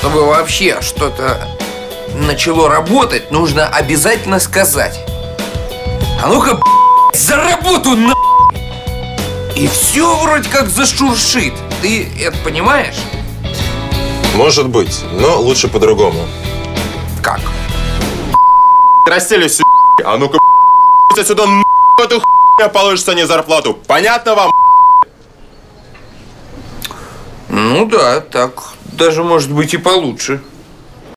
чтобы вообще что-то начало работать, нужно обязательно сказать: а ну-ка, за работу, на! И все вроде как зашуршит. Ты это понимаешь? Может быть, но лучше по-другому. Как? Расселись, а ну-ка, отсюда, эту хуйню, получится не зарплату. Понятно вам? Ну да, так даже может быть и получше.